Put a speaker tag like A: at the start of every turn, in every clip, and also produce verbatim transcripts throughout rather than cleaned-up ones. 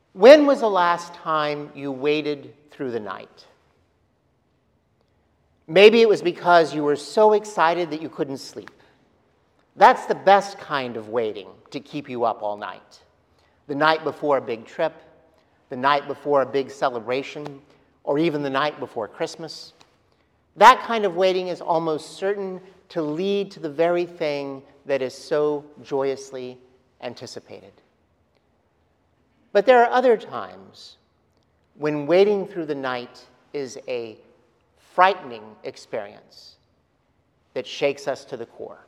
A: When was the last time you waited through the night? Maybe it was because you were so excited that you couldn't sleep. That's the best kind of waiting to keep you up all night. The night before a big trip, the night before a big celebration, or even the night before Christmas. That kind of waiting is almost certain to lead to the very thing that is so joyously anticipated. But there are other times when waiting through the night is a frightening experience that shakes us to the core.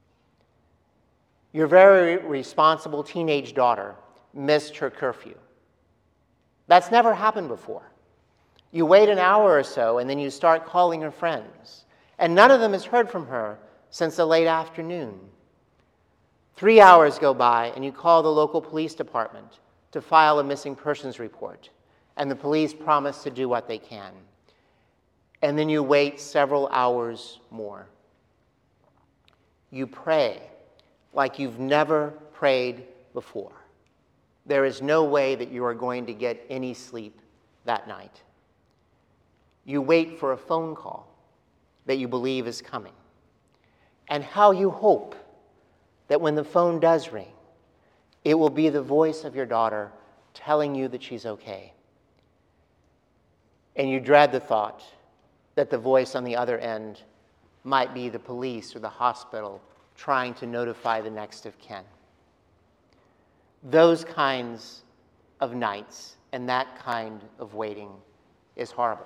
A: Your very responsible teenage daughter missed her curfew. That's never happened before. You wait an hour or so, and then you start calling her friends, and none of them has heard from her since the late afternoon. Three hours go by, and you call the local police department to file a missing persons report, and the police promise to do what they can. And then you wait several hours more. You pray like you've never prayed before. There is no way that you are going to get any sleep that night. You wait for a phone call that you believe is coming. And how you hope that when the phone does ring, it will be the voice of your daughter telling you that she's okay. And you dread the thought that the voice on the other end might be the police or the hospital trying to notify the next of kin. Those kinds of nights and that kind of waiting is horrible.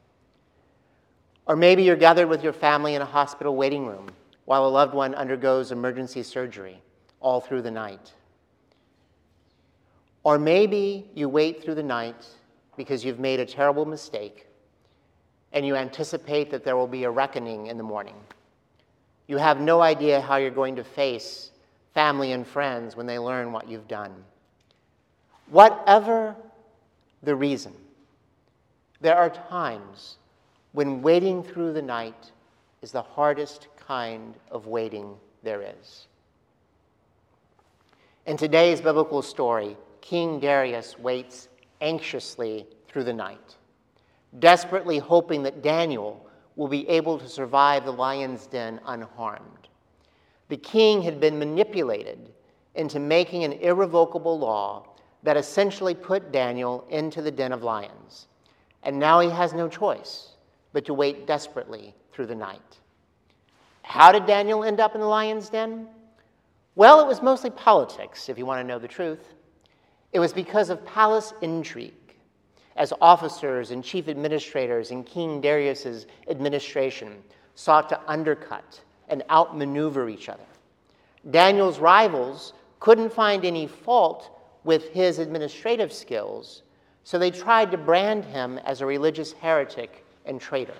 A: Or maybe you're gathered with your family in a hospital waiting room while a loved one undergoes emergency surgery all through the night. Or maybe you wait through the night because you've made a terrible mistake and you anticipate that there will be a reckoning in the morning. You have no idea how you're going to face family and friends when they learn what you've done. Whatever the reason, there are times when waiting through the night is the hardest kind of waiting there is. In today's biblical story, King Darius waits anxiously through the night, desperately hoping that Daniel will be able to survive the lion's den unharmed. The king had been manipulated into making an irrevocable law that essentially put Daniel into the den of lions, and now he has no choice but to wait desperately through the night. How did Daniel end up in the lion's den? Well, it was mostly politics, if you want to know the truth. It was because of palace intrigue, as officers and chief administrators in King Darius's administration sought to undercut and outmaneuver each other. Daniel's rivals couldn't find any fault with his administrative skills, so they tried to brand him as a religious heretic and traitor.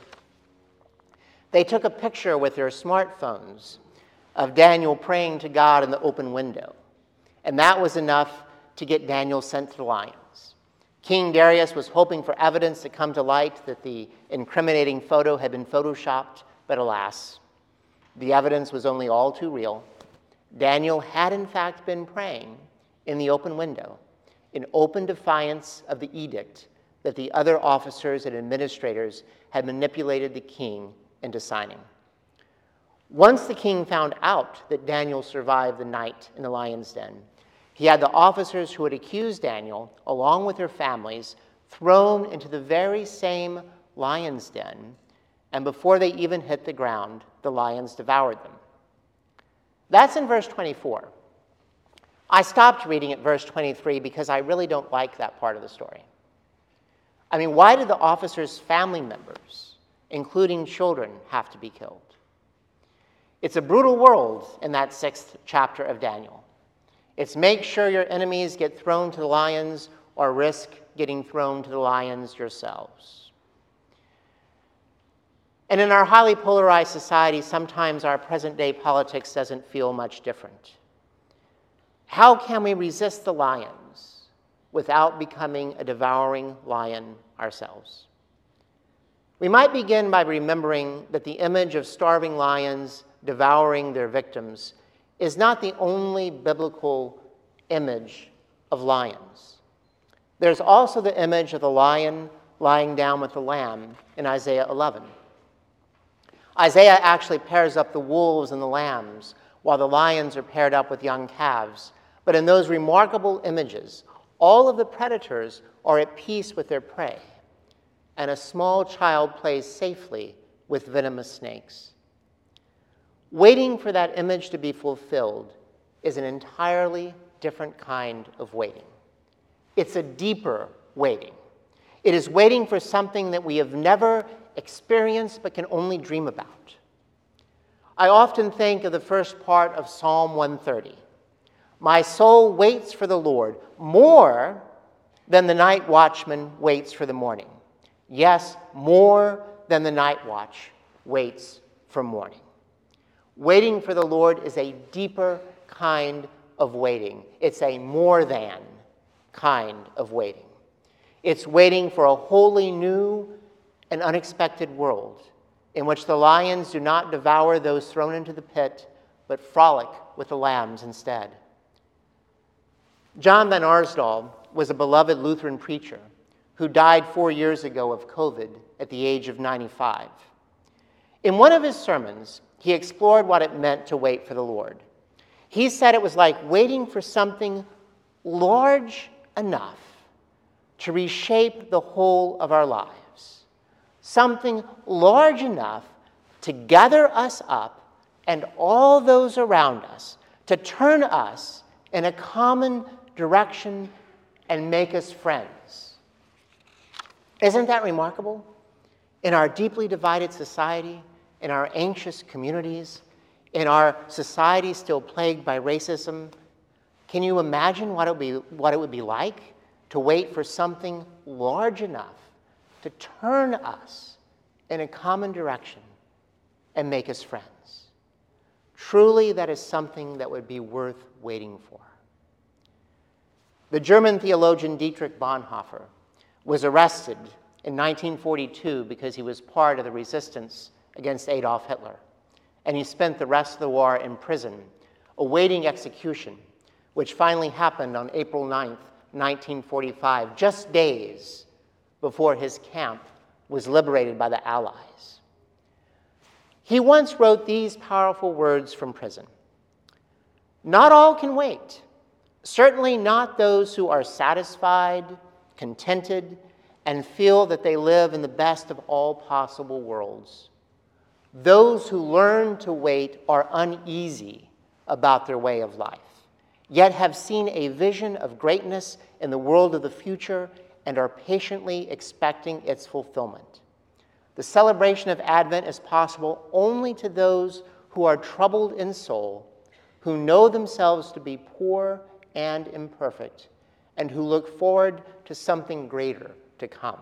A: They took a picture with their smartphones of Daniel praying to God in the open window, and that was enough to get Daniel sent to the lions. King Darius was hoping for evidence to come to light that the incriminating photo had been photoshopped, but alas, the evidence was only all too real. Daniel had in fact been praying in the open window, in open defiance of the edict that the other officers and administrators had manipulated the king into signing. Once the king found out that Daniel survived the night in the lion's den, he had the officers who had accused Daniel, along with their families, thrown into the very same lion's den, and before they even hit the ground, the lions devoured them. That's in verse twenty-four. I stopped reading at verse twenty-three because I really don't like that part of the story. I mean, why did the officers' family members, including children, have to be killed? It's a brutal world in that sixth chapter of Daniel. It's make sure your enemies get thrown to the lions or risk getting thrown to the lions yourselves. And in our highly polarized society, sometimes our present-day politics doesn't feel much different. How can we resist the lions without becoming a devouring lion ourselves? We might begin by remembering that the image of starving lions devouring their victims is not the only biblical image of lions. There's also the image of the lion lying down with the lamb in Isaiah eleven. Isaiah actually pairs up the wolves and the lambs, while the lions are paired up with young calves. But in those remarkable images, all of the predators are at peace with their prey, and a small child plays safely with venomous snakes. Waiting for that image to be fulfilled is an entirely different kind of waiting. It's a deeper waiting. It is waiting for something that we have never experienced but can only dream about. I often think of the first part of Psalm one thirty. My soul waits for the Lord more than the night watchman waits for the morning. Yes, more than the night watch waits for morning. Waiting for the Lord is a deeper kind of waiting. It's a more than kind of waiting. It's waiting for a wholly new and unexpected world in which the lions do not devour those thrown into the pit, but frolic with the lambs instead. John Van Arsdal was a beloved Lutheran preacher who died four years ago of COVID at the age of ninety-five. In one of his sermons, he explored what it meant to wait for the Lord. He said it was like waiting for something large enough to reshape the whole of our lives, something large enough to gather us up and all those around us, to turn us in a common direction and make us friends. Isn't that remarkable? In our deeply divided society, in our anxious communities, in our society still plagued by racism, can you imagine what it would be, what it would be like to wait for something large enough to turn us in a common direction and make us friends? Truly, that is something that would be worth waiting for. The German theologian Dietrich Bonhoeffer was arrested in nineteen forty-two because he was part of the resistance against Adolf Hitler, and he spent the rest of the war in prison, awaiting execution, which finally happened on April ninth, nineteen forty-five, just days before his camp was liberated by the Allies. He once wrote these powerful words from prison: "Not all can wait, certainly not those who are satisfied, contented, and feel that they live in the best of all possible worlds. Those who learn to wait are uneasy about their way of life, yet have seen a vision of greatness in the world of the future and are patiently expecting its fulfillment. The celebration of Advent is possible only to those who are troubled in soul, who know themselves to be poor and imperfect, and who look forward to something greater to come."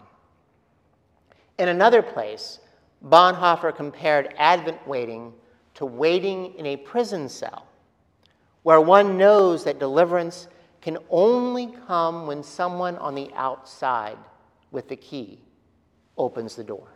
A: In another place, Bonhoeffer compared Advent waiting to waiting in a prison cell, where one knows that deliverance can only come when someone on the outside with the key opens the door.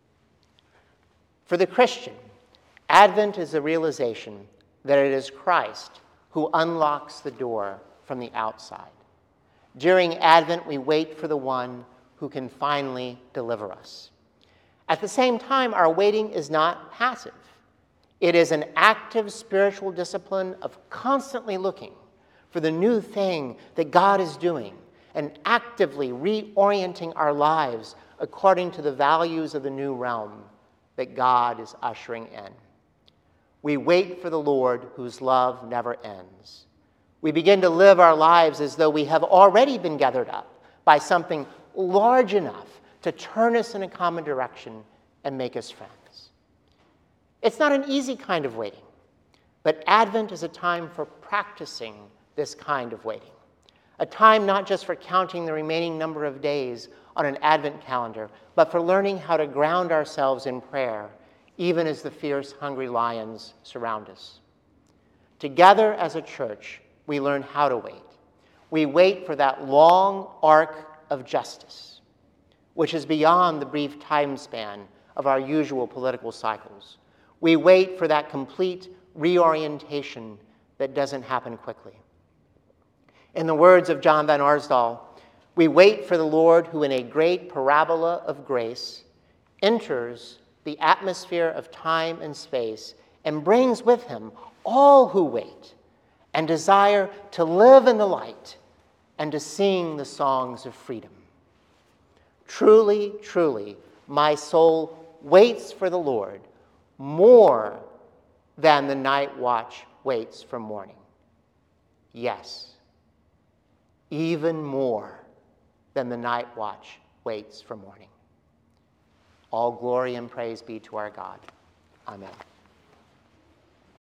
A: For the Christian, Advent is the realization that it is Christ who unlocks the door from the outside. During Advent, we wait for the one who can finally deliver us. At the same time, our waiting is not passive. It is an active spiritual discipline of constantly looking for the new thing that God is doing and actively reorienting our lives according to the values of the new realm that God is ushering in. We wait for the Lord whose love never ends. We begin to live our lives as though we have already been gathered up by something large enough to turn us in a common direction and make us friends. It's not an easy kind of waiting, but Advent is a time for practicing this kind of waiting, a time not just for counting the remaining number of days on an Advent calendar, but for learning how to ground ourselves in prayer, even as the fierce, hungry lions surround us. Together as a church, we learn how to wait. We wait for that long arc of justice, which is beyond the brief time span of our usual political cycles. We wait for that complete reorientation that doesn't happen quickly. In the words of John Van Arsdal, We wait for the Lord, who in a great parabola of grace enters the atmosphere of time and space and brings with him all who wait and desire to live in the light and to sing the songs of freedom. Truly, truly, my soul waits for the Lord more than the night watch waits for morning. Yes, even more than the night watch waits for morning. All glory and praise be to our God. Amen.